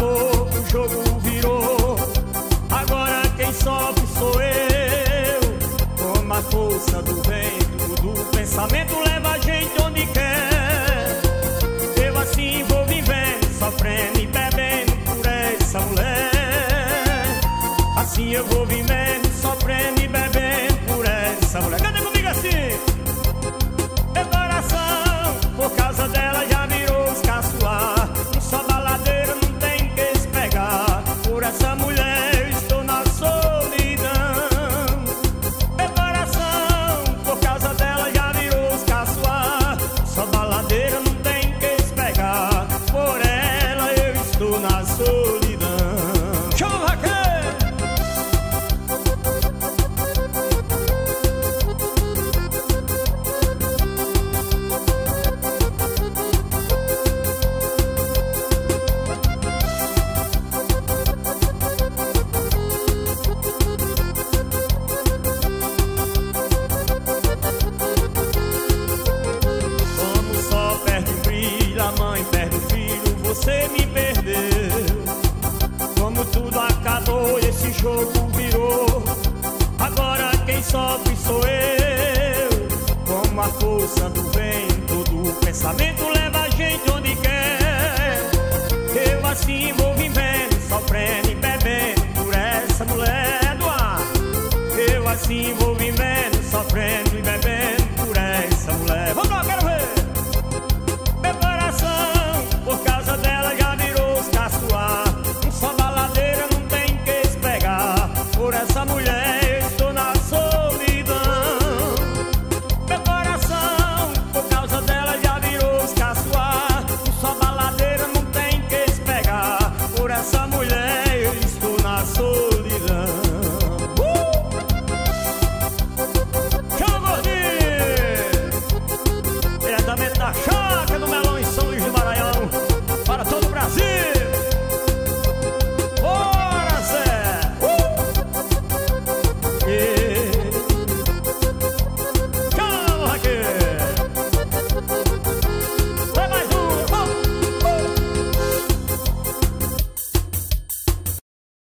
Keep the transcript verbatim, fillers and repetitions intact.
acabou, o jogo virou. Agora quem sofre sou eu. Como a força do vento, do pensamento leva a gente onde quer. Eu assim vou vivendo, sofrendo e bebendo por essa mulher. Assim eu vou vivendo, sofrendo e bebendo por essa mulher. Canta comigo assim. Meu coração, por causa dela já virou escaçoar. Só baladeira não tem que se pegar. Por essa mulher eu estou na solidão. Meu coração, por causa dela já virou escaçoar. Só baladeira não tem que se pegar. Por ela eu estou na solidão. Chama Raquel! Você me perdeu. Como tudo acabou, esse jogo virou. Agora quem sofre sou eu. Como a força do vento, do pensamento leva a gente onde quer. Eu assim